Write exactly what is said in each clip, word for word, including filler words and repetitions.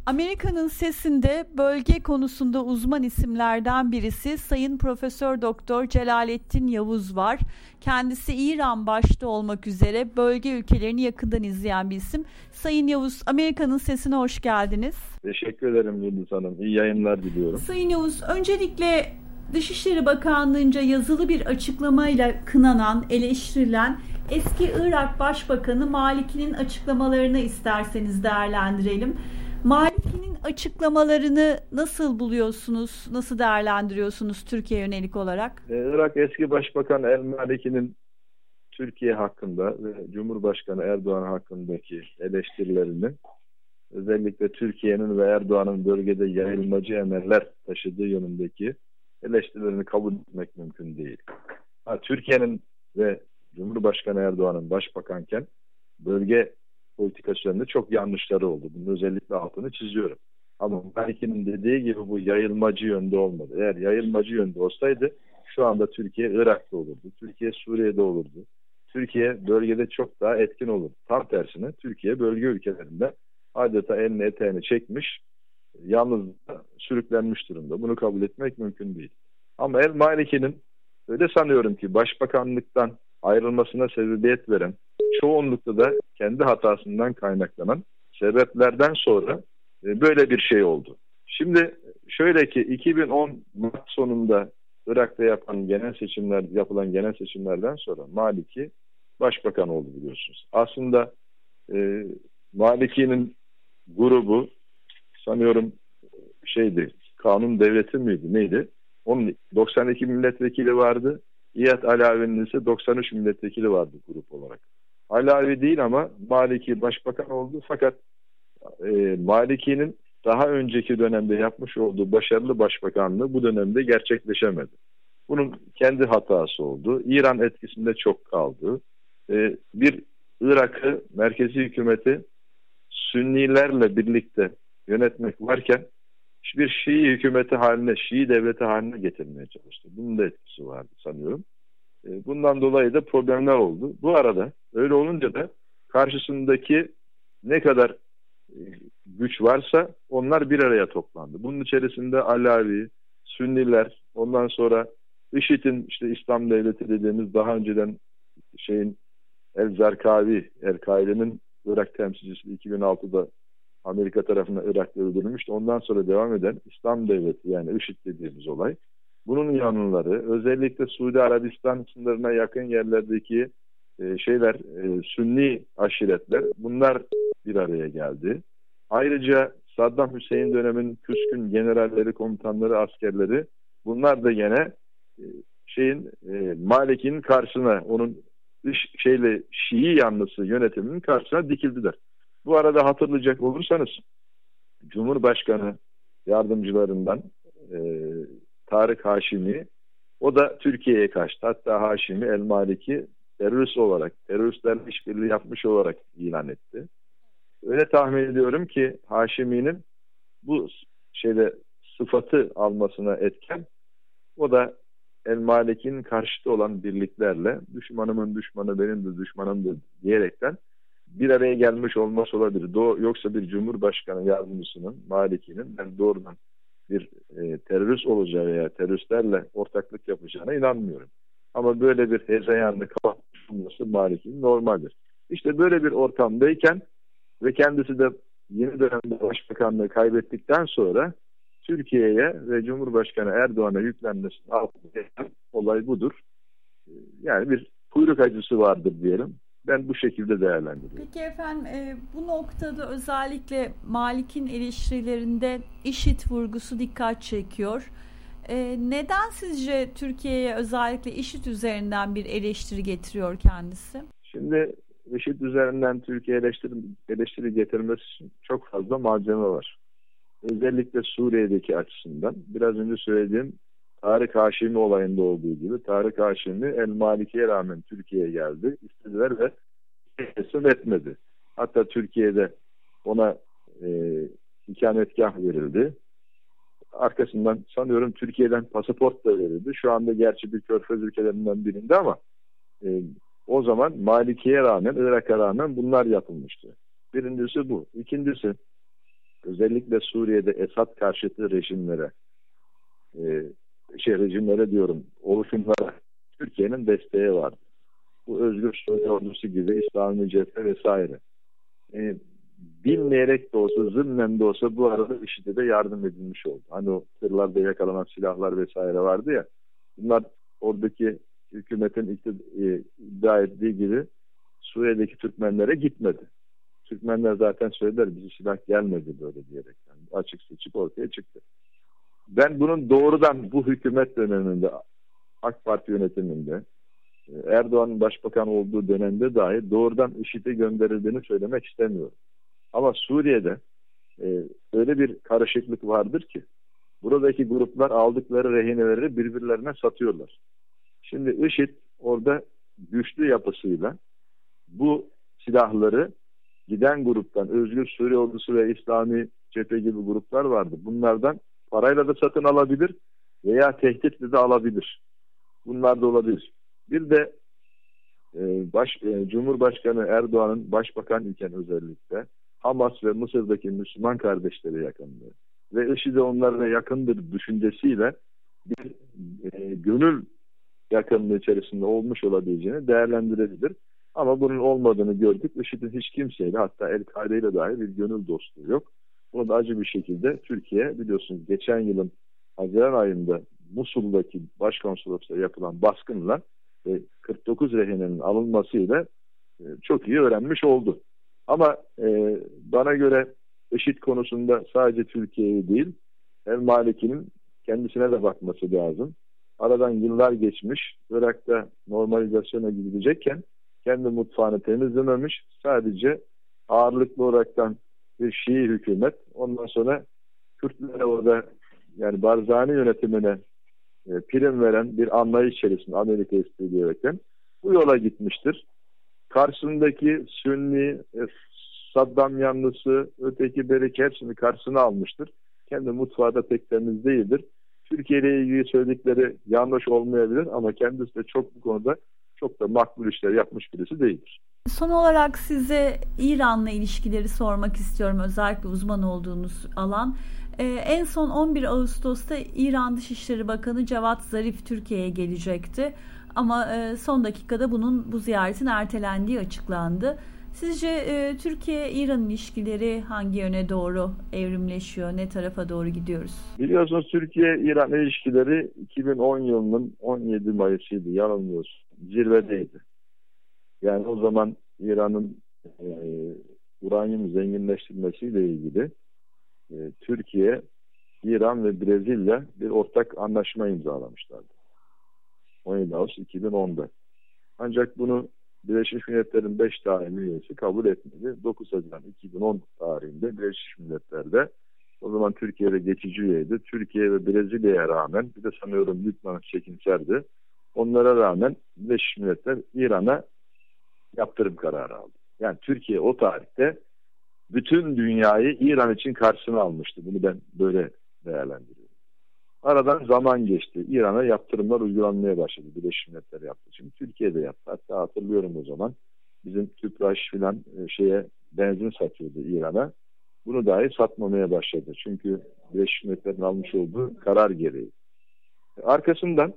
Amerika'nın sesinde bölge konusunda uzman isimlerden birisi Sayın Profesör Doktor Celalettin Yavuz var. Kendisi İran başta olmak üzere bölge ülkelerini yakından izleyen bir isim. Sayın Yavuz, Amerika'nın sesine hoş geldiniz. Teşekkür ederim Yıldız Hanım. İyi yayınlar diliyorum. Sayın Yavuz, öncelikle Dışişleri Bakanlığı'nca yazılı bir açıklamayla kınanan, eleştirilen eski Irak Başbakanı Maliki'nin açıklamalarını isterseniz değerlendirelim. Maliki'nin açıklamalarını nasıl buluyorsunuz, nasıl değerlendiriyorsunuz Türkiye yönelik olarak? Irak eski Başbakan El Maliki'nin Türkiye hakkında ve Cumhurbaşkanı Erdoğan hakkındaki eleştirilerini, özellikle Türkiye'nin ve Erdoğan'ın bölgede yayılmacı emeller taşıdığı yönündeki eleştirilerini kabul etmek mümkün değil. Ha, Türkiye'nin ve Cumhurbaşkanı Erdoğan'ın başbakanken bölge politikasında çok yanlışları oldu. Bunun özellikle altını çiziyorum. Ama Maliki'nin dediği gibi bu yayılmacı yönde olmadı. Eğer yayılmacı yönde olsaydı şu anda Türkiye Irak'ta olurdu. Türkiye Suriye'de olurdu. Türkiye bölgede çok daha etkin olurdu. Tam tersine Türkiye bölge ülkelerinde adeta elini eteğini çekmiş, yalnız sürüklenmiş durumda. Bunu kabul etmek mümkün değil. Ama El Maliki'nin öyle sanıyorum ki başbakanlıktan ayrılmasına sebebiyet veren, çoğunlukla da kendi hatasından kaynaklanan sebeplerden sonra böyle bir şey oldu. Şimdi şöyle ki iki bin on Mart sonunda Irak'ta yapan genel seçimler, yapılan genel seçimlerden sonra Maliki başbakan oldu biliyorsunuz. Aslında e, Maliki'nin grubu sanıyorum şeydi, kanun devleti miydi neydi? Onun doksan iki milletvekili vardı. İyad Alavi'nin ise doksan üç milletvekili vardı grup olarak. Alavi değil ama Maliki başbakan oldu. Fakat e, Maliki'nin daha önceki dönemde yapmış olduğu başarılı başbakanlığı bu dönemde gerçekleşemedi. Bunun kendi hatası oldu. İran etkisinde çok kaldı. E, bir Irak'ı merkezi hükümeti Sünnilerle birlikte yönetmek varken bir Şii hükümeti haline, Şii devleti haline getirmeye çalıştı. Bunun da etkisi vardı sanıyorum. Bundan dolayı da problemler oldu. Bu arada öyle olunca da karşısındaki ne kadar güç varsa onlar bir araya toplandı. Bunun içerisinde Alavi, Sünniler, ondan sonra IŞİD'in işte İslam Devleti dediğimiz daha önceden şeyin El-Zarkavi, El-Kaide'nin Irak temsilcisi iki bin altıda Amerika tarafından Irak'ta öldürülmüştü. Ondan sonra devam eden İslam Devleti yani IŞİD dediğimiz olay. Bunun yanlıları özellikle Suudi Arabistan sınırına yakın yerlerdeki e, şeyler e, Sünni aşiretler bunlar bir araya geldi. Ayrıca Saddam Hüseyin döneminin küskün generalleri, komutanları, askerleri bunlar da yine e, şeyin e, Maliki'nin karşısına onun dış şeyle Şii yanlısı yönetiminin karşısına dikildiler. Bu arada hatırlayacak olursanız Cumhurbaşkanı yardımcılarından e, Tarık Haşimi, o da Türkiye'ye kaçtı. Hatta Haşimi El Maliki terörist olarak, teröristlerle işbirliği yapmış olarak ilan etti. Öyle tahmin ediyorum ki Haşimi'nin bu şeyde sıfatı almasına etken, o da El Maliki'nin karşıtı olan birliklerle düşmanımın düşmanı benim de düşmanımdır diyerekten bir araya gelmiş olması olabilir. Do- yoksa bir Cumhurbaşkanı yardımcısının, Maliki'nin ben doğrudan bir e, terörist olacağı veya teröristlerle ortaklık yapacağına inanmıyorum. Ama böyle bir hezeyanlı kapatmış olması Maliki'nin normaldir. İşte böyle bir ortamdayken ve kendisi de yeni dönemde başbakanlığı kaybettikten sonra Türkiye'ye ve Cumhurbaşkanı Erdoğan'a yüklenmesinin altında olay budur. Yani bir kuyruk acısı vardır diyelim. Ben bu şekilde değerlendiriyorum. Peki efendim e, bu noktada özellikle Malik'in eleştirilerinde IŞİD vurgusu dikkat çekiyor. E, neden sizce Türkiye'ye özellikle IŞİD üzerinden bir eleştiri getiriyor kendisi? Şimdi IŞİD üzerinden Türkiye eleştiri, eleştiri getirmesi için çok fazla malzeme var. Özellikle Suriye'deki açısından biraz önce söylediğim Tarık Haşimi olayında olduğu gibi Tarık Haşimi El Maliki'ye rağmen Türkiye'ye geldi. İstediler ve teslim etmedi. Hatta Türkiye'de ona e, ikametgah verildi. Arkasından sanıyorum Türkiye'den pasaport da verildi. Şu anda gerçi bir körfez ülkelerinden birinde ama e, o zaman Maliki'ye rağmen, Irak'a rağmen bunlar yapılmıştı. Birincisi bu. İkincisi özellikle Suriye'de Esad karşıtı rejimlere, e, şey rejimlere diyorum, oluşumlara Türkiye'nin desteği vardı. Bu Özgür Suriye Ordusu gibi İslami Cephe vesaire. E, bilmeyerek de olsa, zımnen de olsa bu arada IŞİD'e de yardım edilmiş oldu. Hani o tırlarda yakalanan silahlar vesaire vardı ya, bunlar oradaki hükümetin iddia ettiği gibi Suriye'deki Türkmenlere gitmedi. Türkmenler zaten söylediler, bize silah gelmedi böyle diyerek. Yani açık seçik ortaya çıktı. Ben bunun doğrudan bu hükümet döneminde, AK Parti yönetiminde, Erdoğan'ın başbakan olduğu dönemde dahi doğrudan IŞİD'e gönderildiğini söylemek istemiyorum. Ama Suriye'de e, öyle bir karışıklık vardır ki buradaki gruplar aldıkları rehineleri birbirlerine satıyorlar. Şimdi IŞİD orada güçlü yapısıyla bu silahları giden gruptan, Özgür Suriye Ordusu ve İslami Cephe gibi gruplar vardı. Bunlardan parayla da satın alabilir veya tehditle de alabilir. Bunlar da olabilir. Bir de e, baş, e, Cumhurbaşkanı Erdoğan'ın başbakan iken özellikle Hamas ve Mısır'daki Müslüman kardeşleri yakınlığı ve IŞİD'e onlarla yakındır düşüncesiyle bir e, gönül yakınlığı içerisinde olmuş olabileceğini değerlendirebilir. Ama bunun olmadığını gördük. IŞİD'in hiç kimseyle, hatta El-Kaide ile dair bir gönül dostluğu yok. Bunu da acı bir şekilde Türkiye, biliyorsunuz geçen yılın Haziran ayında Musul'daki başkonsolosluğa yapılan baskınla ve kırk dokuz rehinenin alınmasıyla e, çok iyi öğrenmiş oldu. Ama e, bana göre IŞİD konusunda sadece Türkiye'yi değil, El-Maliki'nin kendisine de bakması lazım. Aradan yıllar geçmiş, Irak'ta normalizasyona gidilecekken kendi mutfağını temizlememiş, sadece ağırlıklı olaraktan bir Şii hükümet, ondan sonra Kürtlere orada, yani Barzani yönetimine e, prim veren bir anlayış içerisinde Amerika istediğinden bu yola gitmiştir. Karşısındaki Sünni, e, Saddam yanlısı, öteki berik hepsini karşısına almıştır. Kendi mutfağı da pek temiz değildir. Türkiye ile ilgili söyledikleri yanlış olmayabilir ama kendisi de çok bu konuda çok da makbul işler yapmış birisi değildir. Son olarak size İran'la ilişkileri sormak istiyorum. Özellikle uzman olduğunuz alan. Ee, en son on bir Ağustos'ta İran Dışişleri Bakanı Cevat Zarif Türkiye'ye gelecekti. Ama e, son dakikada bunun bu ziyaretin ertelendiği açıklandı. Sizce e, Türkiye-İran ilişkileri hangi yöne doğru evrimleşiyor? Ne tarafa doğru gidiyoruz? Biliyorsunuz Türkiye-İran ilişkileri iki bin on yılının on yedi Mayıs'ıydı. Yanılmıyoruz. Zirvedeydi. Yani o zaman İran'ın e, uranyum zenginleştirmesiyle ilgili e, Türkiye, İran ve Brezilya bir ortak anlaşma imzalamışlardı. on yedi Ağustos iki bin onda. Ancak bunu Birleşmiş Milletler'in beş tane üyesi kabul etmedi. dokuz Haziran iki bin on tarihinde Birleşmiş Milletler'de, o zaman Türkiye'de geçici üyeydi. Türkiye ve Brezilya'ya rağmen, bir de sanıyorum Lübnan çekimserdi. Onlara rağmen Birleşmiş Milletler İran'a yaptırım kararı aldı. Yani Türkiye o tarihte bütün dünyayı İran için karşısına almıştı. Bunu ben böyle değerlendiriyorum. Aradan zaman geçti. İran'a yaptırımlar uygulanmaya başladı. Birleşmiş Milletler yaptı. Şimdi Türkiye'de yaptı. Hatta hatırlıyorum o zaman. Bizim Tüpraş filan şeye benzin satıyordu İran'a. Bunu dahi satmamaya başladı. Çünkü Birleşmiş Milletler'in almış olduğu karar gereği. Arkasından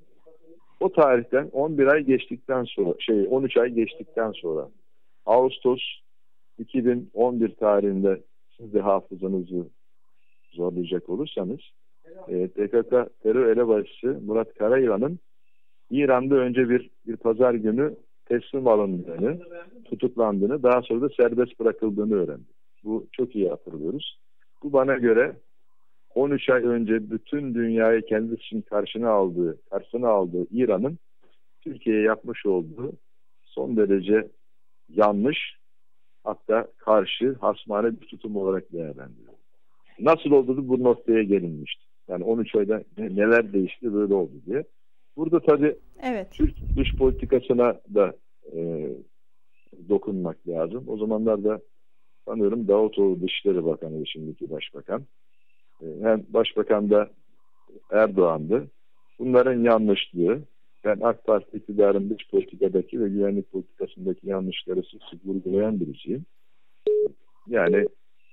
o tarihten on bir ay geçtikten sonra, şey on üç ay geçtikten sonra Ağustos iki bin on bir tarihinde, siz de hafızanızı zorlayacak olursanız, P K K terör elebaşısı Murat Karayılan'ın İran'da önce bir bir pazar günü teslim alındığını, tutuklandığını, daha sonra da serbest bırakıldığını öğrendik. Bu çok iyi hatırlıyoruz. Bu bana göre on üç ay önce bütün dünyayı kendisi için karşına aldığı, karşısına aldığı İran'ın Türkiye'ye yapmış olduğu son derece yanlış, hatta karşı hasmane bir tutum olarak değerlendiriyor. Nasıl oldu da bu noktaya gelinmişti? Yani on üç ayda neler değişti böyle oldu diye. Burada tabii evet, Türk dış politikasına da e, dokunmak lazım. O zamanlarda sanıyorum Davutoğlu Dışişleri Bakanı, şimdiki Başbakan. E, hem Başbakan da Erdoğan'dı. Bunların yanlışlığı, ben AK Parti iktidarın dış politikadaki ve güvenlik politikasındaki yanlışları sık sık vurgulayan birisiyim. Yani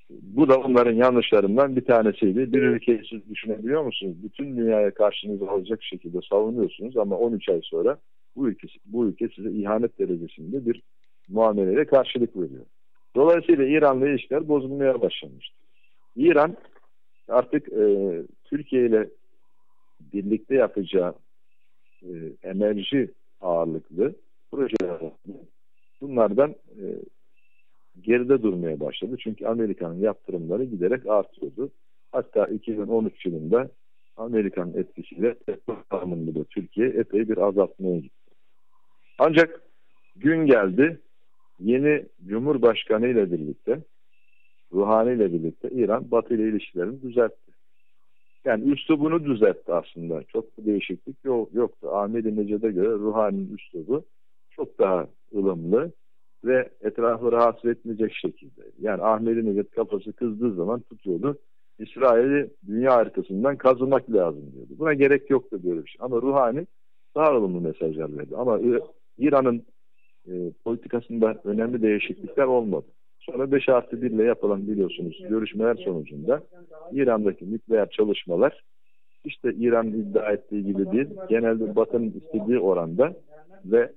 Bu da onların yanlışlarından bir tanesiydi. Bir ülkeyi siz düşünebiliyor musunuz? Bütün dünyaya karşınıza alacak şekilde savunuyorsunuz ama on üç ay sonra bu ülke, bu ülke size ihanet derecesinde bir muameleyle karşılık veriyor. Dolayısıyla İran'la ilişkiler bozulmaya başlamıştı. İran artık e, Türkiye ile birlikte yapacağı e, enerji ağırlıklı projeler, bunlardan e, geride durmaya başladı. Çünkü Amerika'nın yaptırımları giderek artıyordu. Hatta iki bin on üç yılında Amerikan etkisiyle petrol alımında da Türkiye epey bir azaltmaya gitti. Ancak gün geldi, yeni Cumhurbaşkanı ile birlikte, Ruhani ile birlikte İran Batı ile ilişkilerini düzeltti. Yani üslubunu düzeltti aslında. Çok bir değişiklik yok, yoktu. Ahmedinejad'a göre Ruhani'nin üslubu çok daha ılımlı ve etrafı rahatsız etmeyecek şekilde. Yani Ahmedinejad kafası kızdığı zaman tutuyordu. İsrail'i dünya haritasından kazımak lazım diyordu. Buna gerek yoktu böyle bir şey. Ama Ruhani daha ılımlı mesajlar verdi. Ama İran'ın e, politikasında önemli değişiklikler olmadı. Sonra beş artı bir ile yapılan biliyorsunuz görüşmeler sonucunda İran'daki nükleer çalışmalar işte İran'ın iddia ettiği gibi değil, genelde Batı'nın istediği oranda ve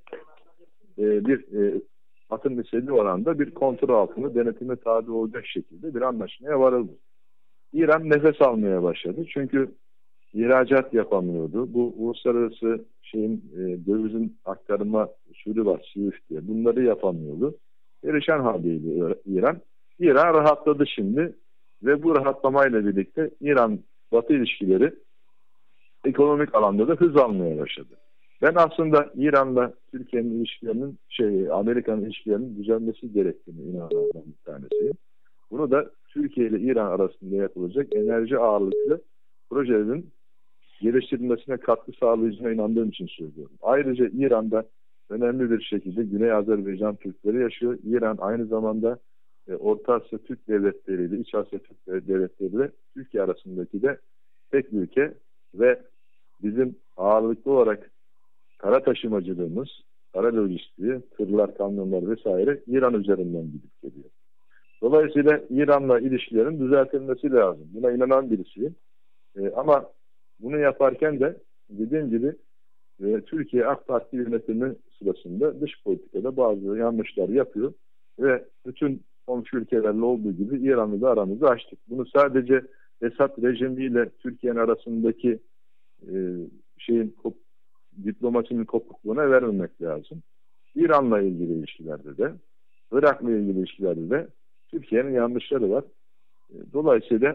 e, bir e, Batı'nın istediği oranda bir kontrol altında denetime tabi olacak şekilde bir anlaşmaya varıldı. İran nefes almaya başladı. Çünkü ihracat yapamıyordu. Bu uluslararası şeyin e, dövizin aktarma usulü var, Swift diye. Bunları yapamıyordu. Perişan haldeydi İran. İran rahatladı şimdi ve bu rahatlamayla birlikte İran-Batı ilişkileri ekonomik alanda da hız almaya başladı. Ben aslında İran'la Türkiye'nin ilişkilerinin, şey, Amerika'nın ilişkilerinin düzelmesi gerektiğini inananlardan bir tanesiyim. Bunu da Türkiye ile İran arasında yapılacak enerji ağırlıklı projelerin geliştirilmesine katkı sağlayacağına inandığım için söylüyorum. Ayrıca İran'da önemli bir şekilde Güney Azerbaycan Türkleri yaşıyor. İran aynı zamanda e, Orta Asya Türk devletleriyle, İç Asya Türk devletleriyle Türkiye arasındaki de tek ülke ve bizim ağırlıklı olarak kara taşımacılığımız, kara lojistiği, tırlar, kamyonlar vesaire İran üzerinden gidip geliyor. Dolayısıyla İran'la ilişkilerin düzeltilmesi lazım. Buna inanan birisiyim. E, ama bunu yaparken de dediğim gibi e, Türkiye AK Parti yönetimi sırasında dış politikada bazı yanlışlar yapıyor ve bütün komşu ülkelerle olduğu gibi İran'la da aramızı açtık. Bunu sadece Esad rejimiyle Türkiye'nin arasındaki e, şeyin kop, diplomasinin kopukluğuna vermemek lazım. İran'la ilgili ilişkilerde de, Irak'la ilgili ilişkilerde de Türkiye'nin yanlışları var. E, dolayısıyla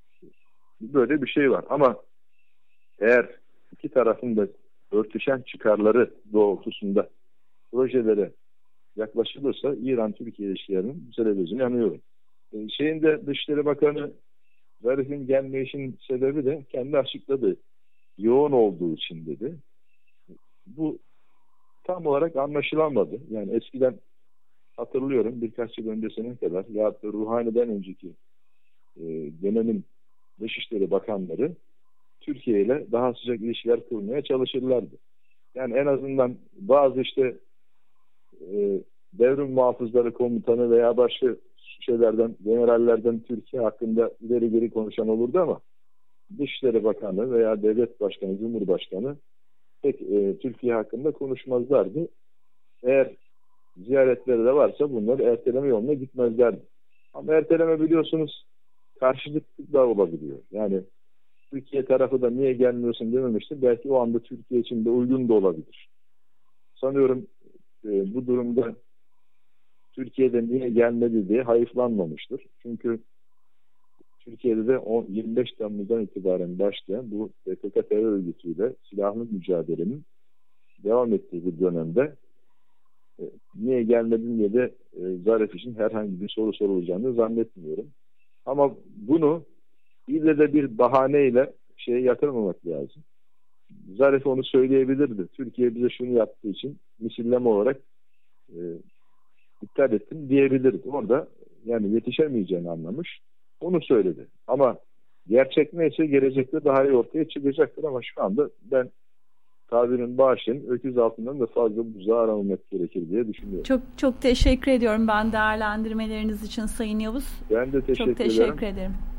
böyle bir şey var. Ama eğer iki tarafın da örtüşen çıkarları doğrultusunda projelere yaklaşılırsa İran-Türkiye ilişkilerinin düzelebileceğine inanıyorum. E, şeyin de Dışişleri Bakanı Zarif'in gelmeyişinin sebebi de kendi açıkladı. Yoğun olduğu için dedi. Bu tam olarak anlaşılamadı. Yani eskiden hatırlıyorum birkaç yıl öncesine kadar ya da Ruhani'den önceki e, dönemin Dışişleri Bakanları Türkiye ile daha sıcak ilişkiler kurmaya çalışırlardı. Yani en azından bazı işte e, devrim muhafızları komutanı veya başka şeylerden, generallerden Türkiye hakkında ileri geri konuşan olurdu ama Dışişleri Bakanı veya Devlet Başkanı, Cumhurbaşkanı pek e, Türkiye hakkında konuşmazlardı. Eğer ziyaretleri de varsa bunları erteleme yoluna gitmezlerdi. Ama erteleme biliyorsunuz karşılıklı da olabiliyor. Yani Türkiye tarafı da niye gelmiyorsun dememiştir. Belki o anda Türkiye için de uygun da olabilir. Sanıyorum e, bu durumda Türkiye'de niye gelmedi diye hayıflanmamıştır. Çünkü Türkiye'de de yirmi beş Temmuz'dan itibaren başlayan bu P K K terör örgütüyle silahlı mücadelenin devam ettiği bir dönemde e, niye gelmedin diye de e, Zarif için herhangi bir soru sorulacağını zannetmiyorum. Ama bunu ille de bir bahaneyle şeye yatırmamak lazım. Zarif onu söyleyebilirdi. Türkiye bize şunu yaptığı için misilleme olarak e, iptal ettim diyebilirdi. Orada yani yetişemeyeceğini anlamış. Onu söyledi. Ama gerçek neyse gelecekte daha iyi ortaya çıkacaktır ama şu anda ben tabirin bağışın öküz altından da fazla buzağı aramamak gerekir diye düşünüyorum. Çok çok teşekkür ediyorum ben değerlendirmeleriniz için Sayın Yavuz. Ben de teşekkür ederim. Çok teşekkür ederim. ederim.